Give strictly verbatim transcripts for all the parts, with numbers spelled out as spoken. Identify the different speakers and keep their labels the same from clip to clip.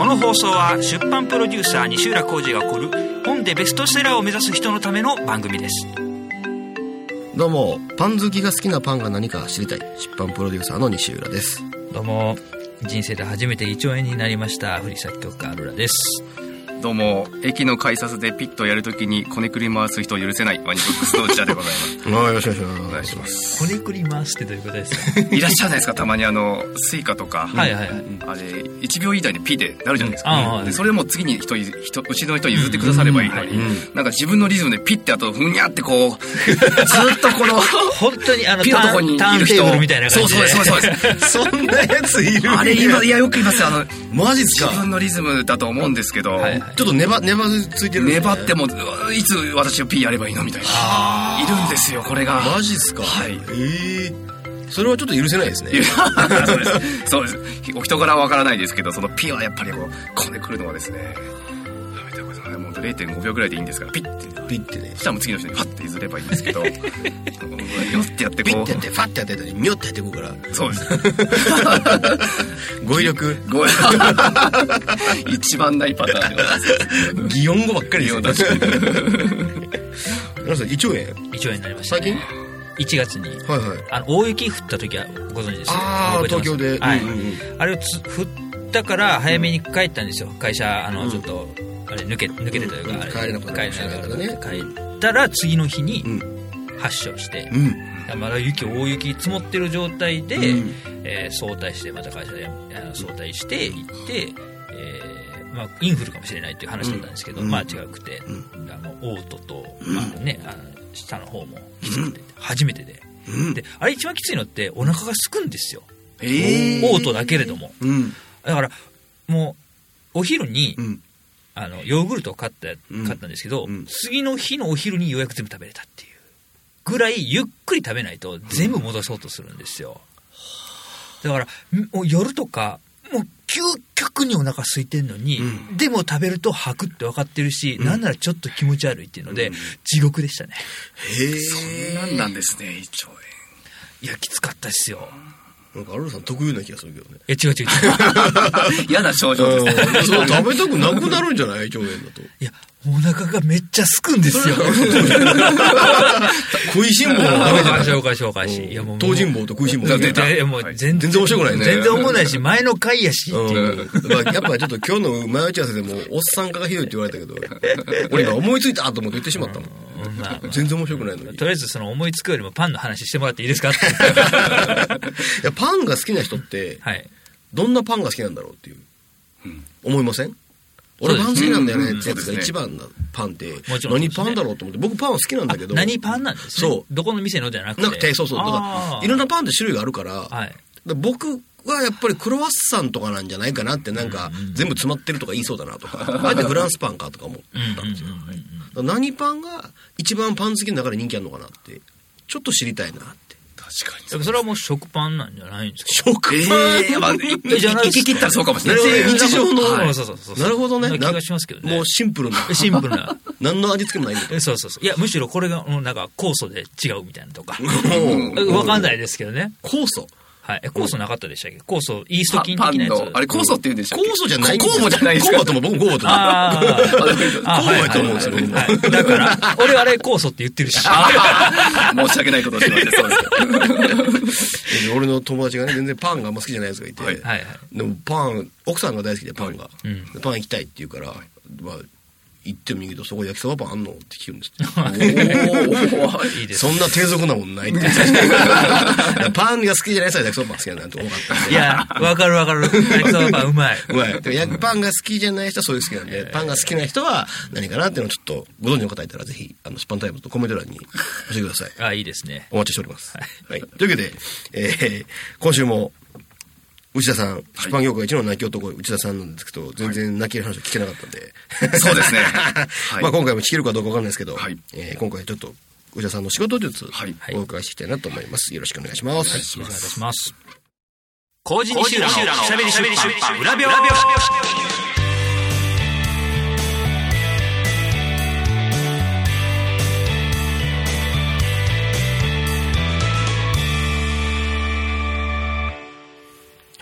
Speaker 1: の放送は出版プロデューサー西浦浩司が送る本でベストセラーを目指す人のための番組です。
Speaker 2: どうも、パン好きが好きなパンが何か知りたい出版プロデューサーの西浦です。
Speaker 1: どうも、人生で初めて胃腸炎になりましたフリー作曲家アルラです。
Speaker 3: どうも、駅の改札でピッとやるときにこねくり回す人を許せないワニブックスの内田でございます
Speaker 2: よろしく
Speaker 3: お願いします。
Speaker 1: こねくり回すってどういうことですか？
Speaker 3: いらっしゃるじゃないですか、たまにあのスイカとか、
Speaker 1: はいはいはい、
Speaker 3: あれいちびょう以内でピでなるじゃないですか、
Speaker 1: うんああ
Speaker 3: でそれも次に人人後ろの人譲ってくださればいいのに、うんうん、なんか自分のリズムでピってあとふにゃってこうずっとこの
Speaker 1: 本当にあの
Speaker 3: ピのとこにいる人
Speaker 1: みたいな感じで、
Speaker 3: そうそうそうです
Speaker 2: そんなやついる。
Speaker 3: あれ今いやよく言いますよ、あの
Speaker 2: マジっすか。
Speaker 3: 自分のリズムだと思うんですけど、はいはい、
Speaker 2: ちょっと粘粘ついてるんですね。
Speaker 3: 粘ってもいつ私を P やればいいのみたいな、いるんですよこれが。
Speaker 2: マジっすか。
Speaker 3: はい。
Speaker 2: えー、それはちょっと許せないですね。
Speaker 3: そうですそうです。お人柄はわからないですけど、その P はやっぱりこうこねくるのはですね、やめたことない。もう れいてんごびょうぐらいでいいんですから、ピッて
Speaker 2: ピッてね、
Speaker 3: そしたらもう次の人にファッて譲ればいいんですけどミョってやってこう
Speaker 2: ピッてやってファッてやってたりミョってやってこうから。
Speaker 3: そうです
Speaker 2: 語彙力
Speaker 3: 語彙一番ないパターンでございます。
Speaker 2: 擬音語ばっかりですよ。確かに皆さん胃腸炎
Speaker 1: 胃腸炎になりました、ね、
Speaker 2: 最近
Speaker 1: いちがつに、
Speaker 2: はいはい、
Speaker 1: あの大雪降った時はご存知ですよ。
Speaker 2: ああ東京で、
Speaker 1: はい、
Speaker 2: うんうんうん、
Speaker 1: あれをつ降ったから早めに帰ったんですよ、会社。あの、うん、ちょっとあれ抜け抜けてというか、うん、
Speaker 2: あれ帰れなかったね。
Speaker 1: 帰ったら次の日に発症して、うん、まだ雪大雪積もってる状態で、うんえー、早退してまた会社で早退して行って、えーまあ、インフルかもしれないっていう話だったんですけど、うん、まあ違くて、うん、あの嘔吐と、まあね、あの下の方もきつくて、うん、初めてで、うん、であれ一番きついのってお腹がすくんですよ、えー、嘔吐だけれども、うん、だからもうお昼に、うん、あのヨーグルトを買った、買ったんですけど、うん、次の日のお昼にようやく全部食べれたっていうぐらいゆっくり食べないと全部戻そうとするんですよ。だからもう夜とかもう究極にお腹空いてんのに、うん、でも食べると吐くって分かってるし、うん、なんならちょっと気持ち悪いっていうので、うん、地獄でしたね。
Speaker 3: へえ、そんなんなんですね、胃腸炎。
Speaker 1: いやきつかったですよ。
Speaker 2: なんかアルルさん特有な気がするけどね。
Speaker 1: いや違う違う違う
Speaker 3: 嫌な症状ですね。
Speaker 2: そう食べたくなくなるんじゃない胃腸炎だと。
Speaker 1: いやお腹がめっちゃすくんですよ。
Speaker 2: 食いしん坊のダメじゃない。
Speaker 1: 紹介紹介し、いやもう
Speaker 2: 東尋坊と食いしん坊が出た。
Speaker 1: いやもう全然
Speaker 2: 面白くないね。
Speaker 1: 全然思わないし前の回やしっていう。
Speaker 2: うん、まあやっぱりちょっと今日の前打ち合わせでもおっさん化がひどいって言われたけど、俺今思いついたと思って言ってしまったもん。うんまあまあ、全然面白くないのに。
Speaker 1: とりあえずその思いつくよりもパンの話してもらっていいですかって。
Speaker 2: いやパンが好きな人って、はい、どんなパンが好きなんだろうっていう、うん、思いません？俺パン好きなんだよねってやつが一番のパンって何パンだろうと思って、僕パンは好きなんだけど。
Speaker 1: 何パンなんですね。そうどこの店のじゃなくて
Speaker 2: なくて、そうそう、だからいろんなパンって種類があるから、はい、僕はやっぱりクロワッサンとかなんじゃないかなって、なんか全部詰まってるとか言いそうだなとか、あえてフランスパンかとか思ったんですよ。何パンが一番パン好きの中で人気あるのかなってちょっと知りたいなって。
Speaker 3: 確かに。
Speaker 1: それはもう食パンなんじゃないんです
Speaker 2: か？食パン、
Speaker 3: えーまあ、じゃないですか。生き切ったらそうかもしれない。
Speaker 2: 日常の、
Speaker 1: はい、そうそうそうそう、
Speaker 2: なるほどね。
Speaker 1: 気がしますけどね。
Speaker 2: もうシンプルな。
Speaker 1: シンプルな。
Speaker 2: 何の味付けもないんだ。
Speaker 1: そうそうそう。いや、むしろこれが、なんか、酵素で違うみたいなとか。わかんないですけどね。
Speaker 2: 酵素
Speaker 1: はい。酵素なかったでしたっけ？酵素、イースト菌的なやつ。
Speaker 3: あれ酵素って言うんでしたっけ？
Speaker 2: 酵素じゃないん
Speaker 3: です。酵母じゃないですか。
Speaker 2: 酵母とも僕も酵母とも。ああ。酵母やと思うんですよ。
Speaker 1: はい。だから、俺あれ酵素って言ってるし。
Speaker 3: 申し訳ないことをしました。そうです。
Speaker 2: 俺の友達がね、全然パンがあんま好きじゃないやつがいて。
Speaker 1: はいはい。
Speaker 2: でもパン、奥さんが大好きでパンが。パン行きたいって言うから、まあ、行ってもいいけど、そこ焼きそばパンあんのって聞くんですおいいです。そんな低俗なもんないってパンが好きじゃないさ、焼きそばパン好きなんて多かった。
Speaker 1: いや、わかるわかる。焼きそばパンうまい。
Speaker 2: うまい。焼きパンが好きじゃない人はそういう好きなんで、パンが好きな人は何かなっていうのをちょっとご存知の方いたらぜひ、あの、スパンタイムとコメント欄に教えてください。
Speaker 1: あ、いいですね。
Speaker 2: お待ちしております。はい。はい、というわけで、えー、今週も、内田さん、出版業界一の泣き男、内田さんなんですけど、全然泣きの話を聞けなかったんで。
Speaker 3: はい、そうですね。
Speaker 2: はい、まあ今回も聞けるかどうかわかんないですけど、はい、えー、今回ちょっと内田さんの仕事術、はい、お伺いしていきたいなと思います。よろしくお願いします。
Speaker 1: はい、よろしくお願いします。麹西浦のしゃべり出版裏表。は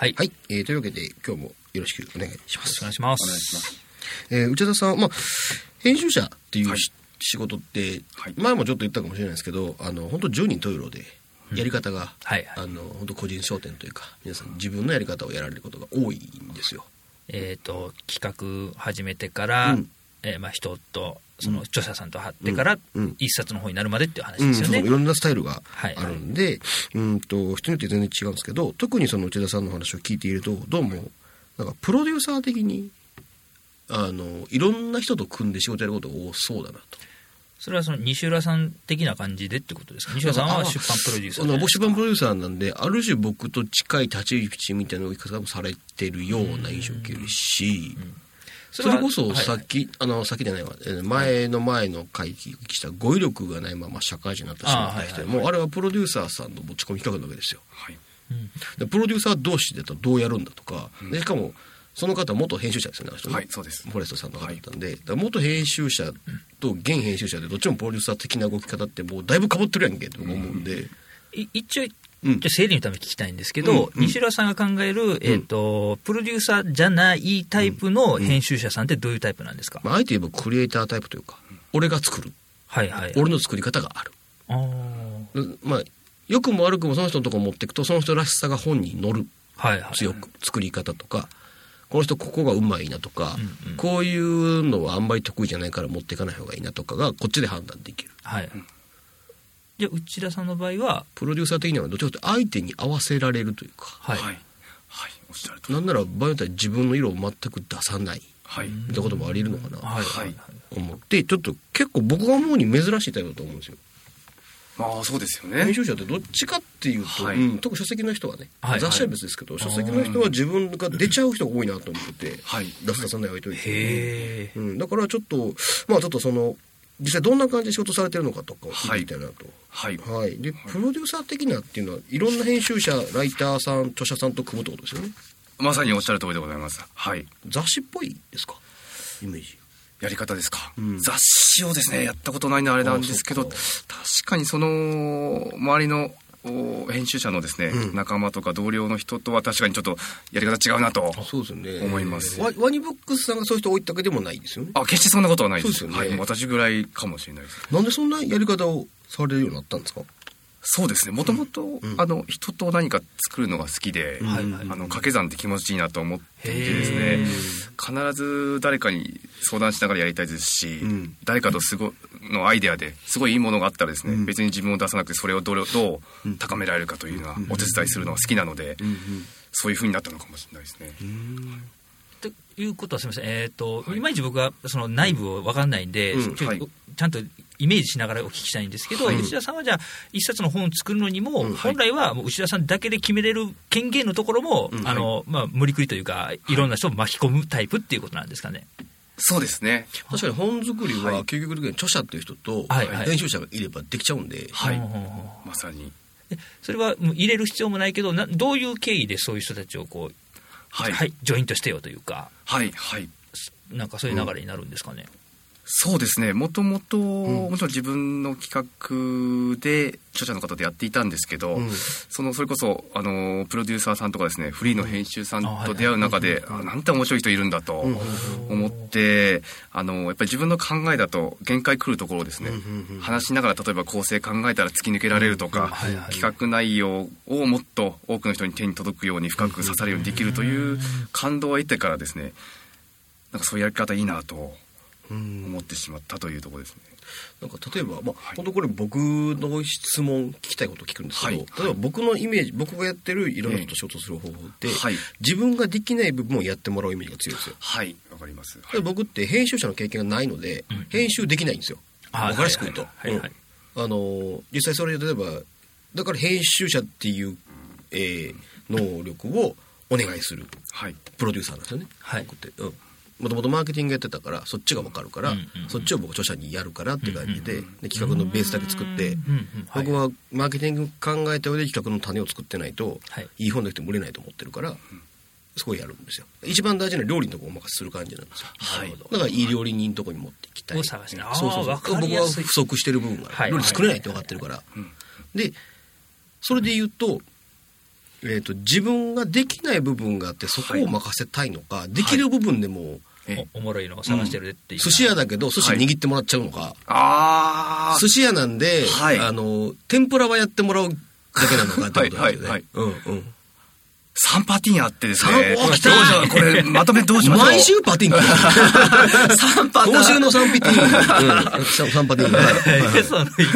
Speaker 1: はい、
Speaker 2: はい、えー、というわけで今日もよろしくお願いします。
Speaker 1: お願いします。
Speaker 3: お願いします。
Speaker 2: えー、内田さん、まあ、編集者っていう、はい、仕事って、はい、前もちょっと言ったかもしれないですけど、あの本当十人十色でやり方が、うんはいはい、あの本当個人商店というか皆さん自分のやり方をやられることが多いんですよ。
Speaker 1: えーと、企画始めてから、うんえーまあ、人とその著者さんと会ってから、うん、一冊の方になるまでっていう話ですよね。
Speaker 2: うん、そういろんなスタイルがあるんで、はいはい、うんと人によって全然違うんですけど、特にその内田さんの話を聞いているとどうもなんかプロデューサー的にあのいろんな人と組んで仕事やることが多そうだなと。
Speaker 1: それはその西浦さん的な感じでってことですか。西浦さんは出版プロデューサーじゃないですか。
Speaker 2: 僕出版プロデューサーなんである種僕と近い立ち位置みたいな動き方もされてるような印象を受けるし、うんうん、それこそさっき、はい、あのさっきじゃないわ前の前の会議した語彙力がないまま社会人になってしまった人でも、あれはプロデューサーさんの持ち込み企画なわけですよ。はいうん、でプロデューサー同士でどうやるんだとか、うん、でしかもその方は元編集者ですよね。
Speaker 3: はい、そうです。
Speaker 2: フォレストさんの方だったんで、はい、だから元編集者と現編集者でどっちもプロデューサー的な動き方ってもうだいぶ被ってるやんけと思うんで、うん、
Speaker 1: 一応じゃ整理のために聞きたいんですけど、うん、西浦さんが考える、えーと、プロデューサーじゃないタイプの編集者さんってどういうタイプなんですか。
Speaker 2: まあ、あえて言えばクリエイタータイプというか、俺が作る、はいはいはい、俺の作り方がある。あまあ良くも悪くもその人のところ持っていくとその人らしさが本に乗る、はいはい、強く作り方とかこの人ここがうまいなとか、うんうん、こういうのはあんまり得意じゃないから持っていかない方がいいなとかがこっちで判断できる。はい。
Speaker 1: じゃあ内田さんの場合は
Speaker 2: プロデューサー的にはどっちかというと相手に合わせられるというか、はい、はいはい、おっしゃるとなんなら場合によっては自分の色を全く出さない、はい、みたいなこともあり得るのかな、はいはい、思ってちょっと結構僕が思うに珍しいタイプだと思うんですよ。
Speaker 3: ああそうですよね。
Speaker 2: 編集者ってどっちかっていうと、はいうん、特に書籍の人はね、はい、雑誌は別ですけど、はい、書籍の人は自分が出ちゃう人が多いなと思ってて、はい、出す出さない置いといて、へうん、だからちょっとまあちょっとその実際どんな感じで仕事されてるのかとかを聞いてみたいなと、はいはいはい、でプロデューサー的なっていうのはいろんな編集者ライターさん著者さんと組むってことですよね。
Speaker 3: まさにおっしゃる通りでございます。はい。
Speaker 2: 雑誌っぽいですかイメージ。
Speaker 3: やり方ですか、うん、雑誌をですねやったことないのあれなんですけど確かにその周りの編集者のですね、うん、仲間とか同僚の人とは確かにちょっとやり方違うなと思います。
Speaker 2: ワ, ワニブックスさんがそういう人置いたわけでもないですよね。
Speaker 3: あ決してそんなことはないです。そうですよね、はい、私ぐらいかもしれないです。
Speaker 2: なんでそんなやり方をされるようになったんですか。
Speaker 3: そうですねもともと人と何か作るのが好きで、うん、あの掛け算って気持ちいいなと思っていてですね必ず誰かに相談しながらやりたいですし、うん、誰かとすごのアイデアですごいいいものがあったらですね、うん、別に自分を出さなくてそれをどう、どう高められるかというのはお手伝いするのが好きなので、うんうん、そういう風になったのかもしれないですね。うん
Speaker 1: ということはすみません、えーとはい、いまいち僕はその内部を分かんないんで、うんはい、ちゃんとイメージしながらお聞きしたいんですけど、はい、内田さんはじゃあ一冊の本を作るのにも、うん、本来はもう内田さんだけで決めれる権限のところも、うんあのまあ、無理くりというかいろんな人を巻き込むタイプっていうことなんですかね。
Speaker 3: そうですね。
Speaker 2: 確かに本作りは究極的に著者っていう人と編集者がいればできちゃうんで、
Speaker 3: はいはい、まさに
Speaker 1: それはもう入れる必要もないけどなどういう経緯でそういう人たちをこうはい、はい、ジョイントしてよというかはいはいなんかそういう流れになるんですかね。うん
Speaker 3: そうですねもともともちろん自分の企画で著者の方でやっていたんですけど、うん、そのそれこそあのプロデューサーさんとかですねフリーの編集さんと出会う中で、うん、あなんて面白い人いるんだと思って、うん、あのやっぱり自分の考えだと限界来るところをですね、うん、話しながら例えば構成考えたら突き抜けられるとか、うん、企画内容をもっと多くの人に手に届くように深く刺さるようにできるという感動を得てからですねなんかそういうやり方いいなと思ってしまったというところですね。
Speaker 2: なんか例えば、まあはい、本当これ僕の質問聞きたいことを聞くんですけど、はい、例えば僕のイメージ僕がやってるいろんな人と仕事する方法って、はい、自分ができない部分をやってもらうイメージが強いですよ。
Speaker 3: はいわかります、
Speaker 2: はい、僕って編集者の経験がないので、うん、編集できないんですよ。分かりやすく言うと実際それで例えばだから編集者っていう、えー、能力をお願いする、はい、プロデューサーなんですよね、はい、僕ってうんもともとマーケティングやってたからそっちが分かるから、うんうんうん、そっちを僕著者にやるからって感じで、うんうん、で企画のベースだけ作って、うんうん、僕はマーケティング考えた上で企画の種を作ってないと、はい、いい本できても売れないと思ってるから、うん、そこをやるんですよ。一番大事な料理のところをお任せする感じなんですよ、はい、だからいい料理人のところに持っていきたい、はい、そうそうそう僕は不足してる部分が、はい、料理作れないって分かってるから、はいはいはい、でそれで言うとええーと、自分ができない部分があってそこを任せたいのか、はい、できる部分でも、
Speaker 1: はい、お, おもろいのを探してるっていう、
Speaker 2: うん、寿司屋だけど寿司握ってもらっちゃうのか、はい、
Speaker 3: あ
Speaker 2: 寿司屋なんで、はい、あの天ぷらはやってもらうだけなのかってことですよね。はいはいはい、うんうん、
Speaker 3: さんパティーンあってですね。お、来たーこれ、まとめどうしましょう。
Speaker 2: 毎週パティーンか。さんパターン。今週のさんパティーン。うん。さんパティーン。はい。その言い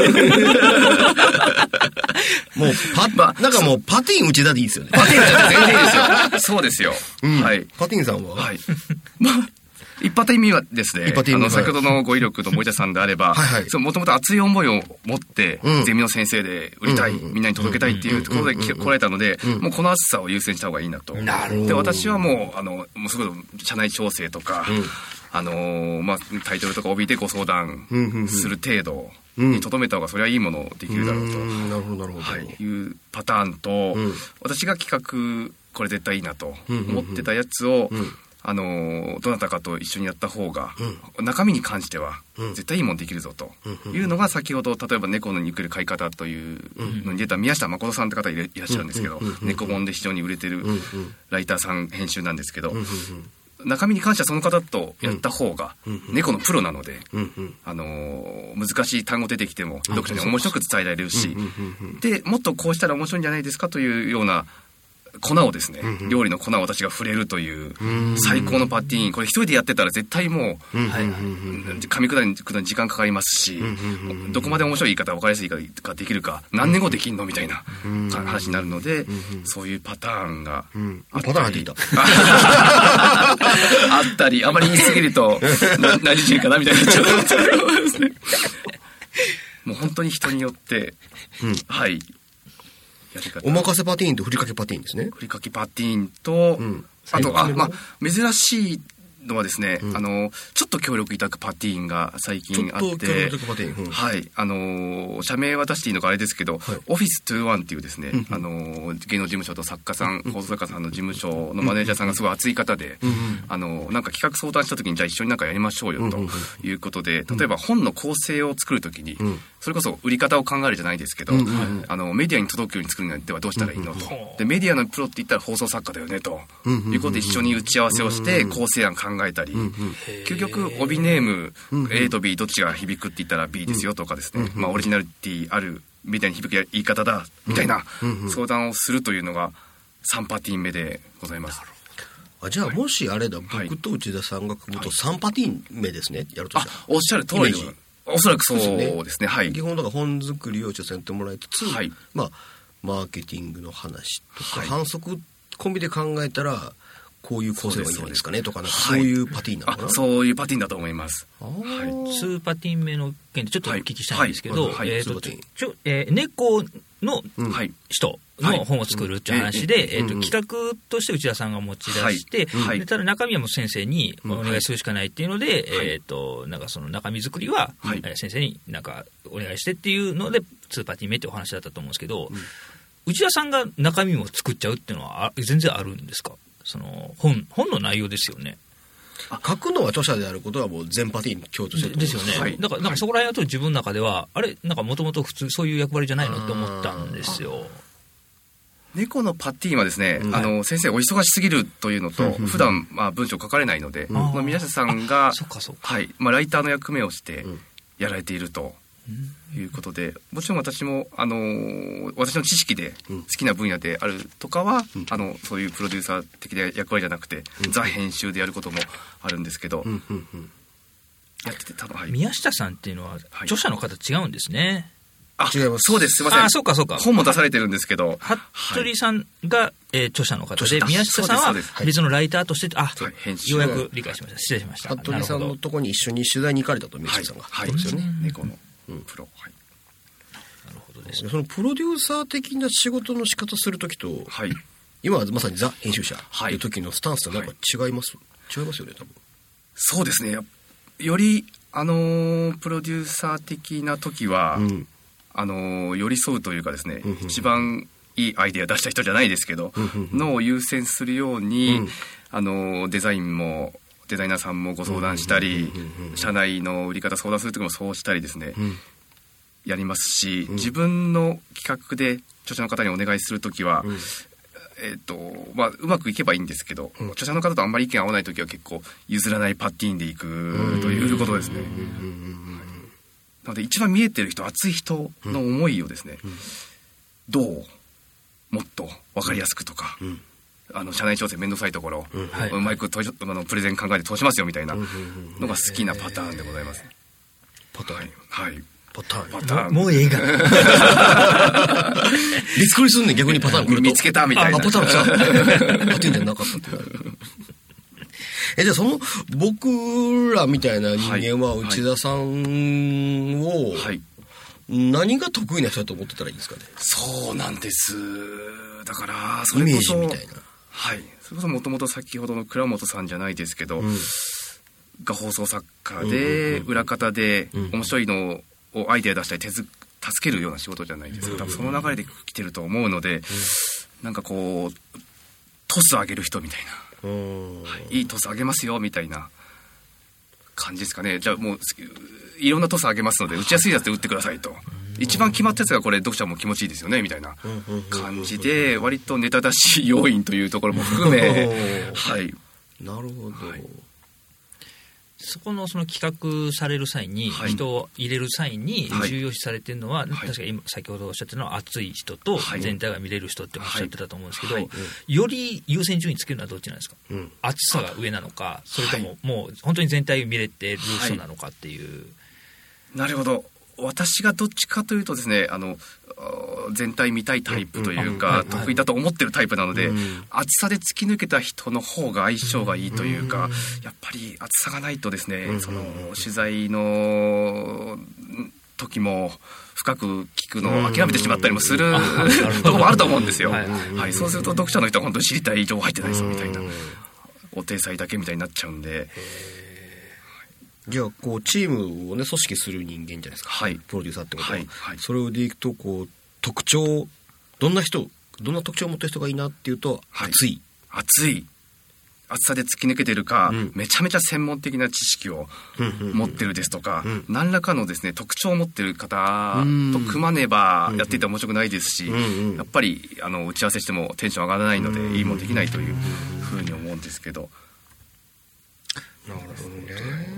Speaker 2: 方もう、パ、なんかもう、パティーン内田でいいですよね。
Speaker 3: パティーン内田全然いいですよ。そうですよ。
Speaker 2: うん、
Speaker 3: はい。
Speaker 2: パティーンさんは
Speaker 3: はい。まあ、一パティーン目はですね、あの、先ほどのご威力と森田さんであれば、もともと熱い思いを持って、ゼミの先生で売りたい、みんなに届けたいっていうところで来られたので、もうこの熱さを優先した方がいいなと。なるほど。で、私はもう、あの、もうすごい社内調整とか、あの、まあ、タイトルとか帯でご相談する程度に留めた方がそれはいいものできるだろうと。
Speaker 2: なるほど、なるほど。
Speaker 3: はい。いうパターンと、私が企画、これ絶対いいなと思ってたやつを、あのどなたかと一緒にやった方が、うん、中身に関しては絶対いいもんできるぞというのが、先ほど例えば猫のにくる飼い方というのに出た宮下誠さんって方いらっしゃるんですけど、猫本で非常に売れてるライターさん編集なんですけど、中身に関してはその方とやった方が猫のプロなので、あの難しい単語出てきても読者に面白く伝えられるし、でもっとこうしたら面白いんじゃないですかというような粉をですね、うんうん、料理の粉を私が触れるという最高のパティーン、これ一人でやってたら絶対もう、うんはいはい、噛み砕くのに時間かかりますし、うんうんうん、どこまで面白い言い方分かりやすい言い方ができるか、何年後できんのみたいな話になるので、うんうん、そういうパターンがあったり、うん、パターンって言ったあったり、あまり言い過ぎると何時かなみたいになっちゃうですね。もう本当に人によって、うん、はい
Speaker 2: おまかせパティーンとふりかけパティーンですね。
Speaker 3: ふりかけパティーンと、うん、あとあ、まあ、珍しいのはですね、うん、あのちょっと協力いただくパティーンが最近あって、ちょっと協力いただくパティーン、うん、はいあの社名渡していいのかあれですけど、はい、オフィスにじゅういちっていうですね、うん、あの芸能事務所と作家さん、うん、放送作家さんの事務所のマネージャーさんがすごい熱い方で、うん、あのなんか企画相談した時にじゃあ一緒になんかやりましょうよということで、うん、例えば本の構成を作る時に、うん、それこそ売り方を考えるじゃないですけど、うん、あのメディアに届くように作るのではどうしたらいいのと、でメディアのプロって言ったら放送作家だよねということで一緒に打ち合わせをして構成案考えたり、究極帯ネーム A と B どっちが響くって言ったら B ですよとかですね、まあ、オリジナリティあるメディアに響く言い方だみたいな相談をするというのがさんパティーン目でございます。
Speaker 2: あじゃあもしあれだ、はい、僕と内田さんが組むとさんパティーン目ですね、やるとしたら。
Speaker 3: あおっしゃる通りです。おそらくそうですね。はい。
Speaker 2: 基本だから本作りを挑戦してもらいつつ、はい、まあマーケティングの話とか、はい、反則込みで考えたらこういう構成がいいんじゃないですかねとか、なんかそういうパティーンなのかな、
Speaker 3: はい、そういうパティーンだと思います。
Speaker 1: はい、数パティーン目の件でちょっとお聞きしたいんですけど、猫の人の本を作るっていう話で、はいえー、と企画として内田さんが持ち出して、はい、でただ中身はもう先生にお願いするしかないっていうので、はいえー、となんかその中身作りは先生になんかお願いしてっていうのでにパティーン目ってお話だったと思うんですけど、うん、内田さんが中身も作っちゃうっていうのは全然あるんですか？その 本, 本の内容ですよね。
Speaker 2: 書くのは著者であることはもう全パティーン共通してる
Speaker 1: ですよね、はい、だからなんかそこら辺はと自分の中ではあれなんかもともと普通そういう役割じゃないのって思ったんですよ。
Speaker 3: 猫のパティーンはですね、うん、あの先生お忙しすぎるというのと、はい、普段まあ文章書かれないので、うんまあ、宮下さんがはいまあ、ライターの役目をしてやられているということで、もちろん私もあの私の知識で好きな分野であるとかは、うん、あのそういうプロデューサー的な役割じゃなくて、うん、ザ編集でやることもあるんですけど、うんうんうん、やってて多分、はい、
Speaker 1: 宮下さんっていうのは著者の方違うんですね。
Speaker 3: あ違います。そうです。すいません。
Speaker 1: あそうかそうか。
Speaker 3: 本も出されてるんですけど、
Speaker 1: 服部さんが、えー、著者の方で、宮下さんは別のライターとして、あ、はい、ようやく理解しました。失礼しました。
Speaker 2: 服部さんのところに一緒に取材に行かれたと宮下さんが、
Speaker 3: はい、そうですよね。猫のプロ、はい。
Speaker 2: なるほどですね。そのプロデューサー的な仕事の仕方するときと、はい、今はまさにザ編集者という時のスタンスとなんか違います、はい、違いますよね多分。
Speaker 3: そうですね。よりあのー、プロデューサー的な時は。うんあの寄り添うというかですね、うんうんうん、一番いいアイデア出した人じゃないですけど、うんうんうん、のを優先するように、うん、あのデザインもデザイナーさんもご相談したり、うんうんうんうん、社内の売り方相談する時もそうしたりですね、うん、 やりますし、うん、自分の企画で著者の方にお願いするときは、うん、えーとまあ、うまくいけばいいんですけど、うん、著者の方とあんまり意見合わないときは結構譲らないパティーンでいくということですね。なので一番見えてる人、熱い人の思いをですね、うんうん、どうもっと分かりやすくとか、うん、あの社内調整めんどくさいところ、うんはい、うまくとあのプレゼン考えて通しますよみたいなのが好きなパターンでございます。
Speaker 2: パターン、
Speaker 3: はい、はい、
Speaker 2: パターン
Speaker 3: パターン
Speaker 1: もうええが
Speaker 2: リスクリすんねん。逆にパターン来ると
Speaker 3: 見つけたみたいな。
Speaker 2: あパターン来たパティーンじゃなかったってえじゃあその僕らみたいな人間は内田さんを、はいはい何が得意な人だと思ってたらいいんですかね。
Speaker 3: そうなんです。だからそれこそ
Speaker 2: イメージみたいな。
Speaker 3: はい。それこそもともと先ほどの倉本さんじゃないですけど、うん、が放送作家で、うん、裏方で、うん、面白いのをアイデア出したり手助けるような仕事じゃないですか。多分その流れで来てると思うので、うん、なんかこうトス上げる人みたいな、うんはい、いいトス上げますよみたいな感じですかね。じゃあもういろんなトス上げますので打ちやすいやつで打ってくださいと、一番決まったやつがこれ読者も気持ちいいですよねみたいな感じで、割とネタ出し要因というところも含めはい
Speaker 2: なるほど、はい、
Speaker 1: そこのその企画される際に、はい、人を入れる際に重要視されてるのは、はい、確かに今先ほどおっしゃってるのは熱い人と全体が見れる人っておっしゃってたと思うんですけど、はいはい、より優先順位つけるのはどっちなんですか、うん、熱さが上なのか、それとももう本当に全体を見れてる人なのかっていう、はい、
Speaker 3: なるほど。私がどっちかというとですね、あの全体見たいタイプというか、うんうん、得意だと思ってるタイプなので、うん、熱さで突き抜けた人の方が相性がいいというか、うん、やっぱり熱さがないとですね、うん、その取材の時も深く聞くのを諦めてしまったりもする、うん、ところもあると思うんですよ、はいはい、そうすると読者の人は本当に知りたい情報入ってないですよみたいな、お体裁だけみたいになっちゃうんで、
Speaker 2: じゃあこうチームをね組織する人間じゃないですか、はい、プロデューサーってことは、はいはい、それでいくとこう特徴、どんな人どんな特徴を持ってる人がいいなっていうと、はい、熱い
Speaker 3: 熱い熱さで突き抜けてるか、うん、めちゃめちゃ専門的な知識を持ってるですとか、うんうんうん、何らかのですね特徴を持ってる方と組まねばやっていて面白くないですし、うんうん、やっぱりあの打ち合わせしてもテンション上がらないので、うん、いいもんできないというふうに思うんですけど。
Speaker 2: なるほどね。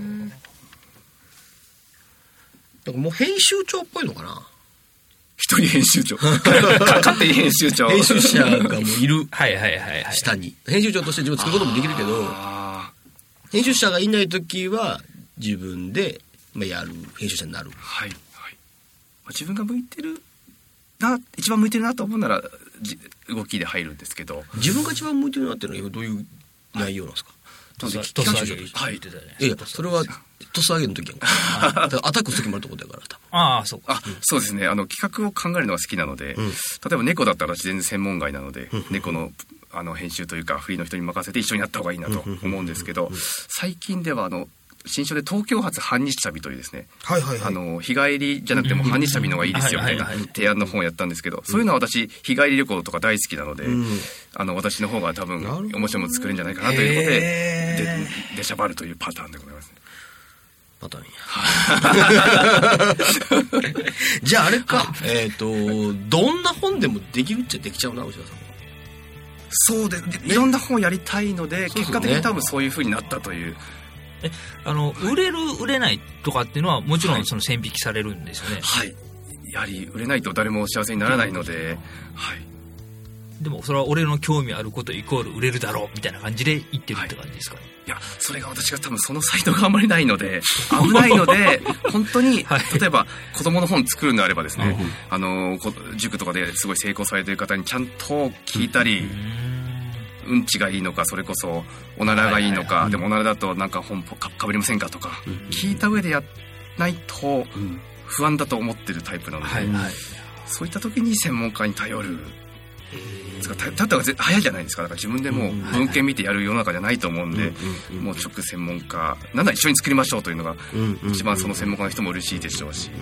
Speaker 2: だからもう編集長っぽいのかな。
Speaker 3: 一人編集長勝手に編集長
Speaker 2: 編集者がもういる
Speaker 1: はいはいはいはい
Speaker 2: 下に編集長として自分作ることもできるけど、編集者がいない時は自分でやる編集者になる。
Speaker 3: はい、はい、自分が向いてるな、一番向いてるなと思うなら動きで入るんですけど、
Speaker 2: 自分が一番向いてるなっていうのはどういう内容なんですか。
Speaker 1: トス上げ
Speaker 2: はい、いやそれはトス上げの時やんかアタックする時もあるところだから多分。
Speaker 3: ああそうか、うん、そうですね。あの企画を考えるのが好きなので、うん、例えば猫だったら全然専門外なので、うん、猫のあの編集というかフリーの人に任せて一緒にやった方がいいなと思うんですけど、最近ではあの新書で東京発半日旅というですね、はいはいはい、あの日帰りじゃなくても半日旅の方がいいですよみたいな提案の本をやったんですけど、そういうのは私日帰り旅行とか大好きなので、うん、あの私の方が多分面白いもの作れるんじゃないかなということでで出しゃばるというパターンでございます。
Speaker 2: パターンやじゃああれか、えっとどんな本でもできるっちゃできちゃうな内田さんは。
Speaker 3: そうで、でいろんな本をやりたいので、結果的に多分そういう風になったという。
Speaker 1: えあの売れる売れないとかっていうのはもちろんその線引きされるんですよね。
Speaker 3: はい、やはり売れないと誰も幸せにならないので、はい、
Speaker 1: でもそれは俺の興味あることイコール売れるだろうみたいな感じで言ってるって感じですかね。
Speaker 3: はい、いやそれが私が多分そのサイトがあんまりないので危ないので本当に、はい、例えば子供の本作るのであればですね、あの塾とかですごい成功されている方にちゃんと聞いたり、うんうんちがいいのか、それこそおならがいいのか、はいはいはい、でもおならだとなんか本かかぶりませんかとか、うん、聞いた上でやらないと不安だと思ってるタイプなので、はいはい、そういった時に専門家に頼る。だったら早いじゃないですか。だから自分でもう文献見てやる世の中じゃないと思うんで、うん、もう直専門家なんなら一緒に作りましょうというのが一番その専門家の人も嬉しいでしょうし。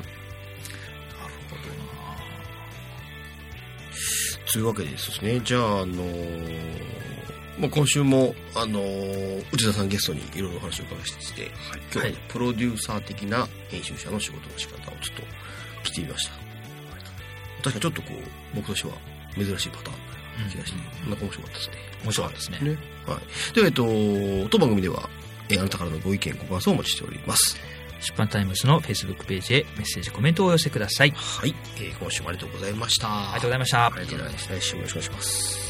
Speaker 2: というわけでですね、じゃあ、あのーまあ、今週も、あのー、内田さんゲストにいろいろお話を伺いして、はい、今日は、ね、はい、プロデューサー的な編集者の仕事の仕方をちょっとてみました。確かにちょっとこう僕としては珍しいパターンな気がして、うん、なんか面白かったですね。
Speaker 1: 面白かったですね。
Speaker 2: ね、はい。ではえっと当番組では、えー、あなたからのご意見ご感想をお待ちしております。
Speaker 1: 出版タイムズの Facebook ページへメッセージコメントをお寄せください。
Speaker 2: はい、えー、今週もありがとうございました。
Speaker 1: ありがとうございました。
Speaker 2: ありがとうございました。来週もよろしくお願いします。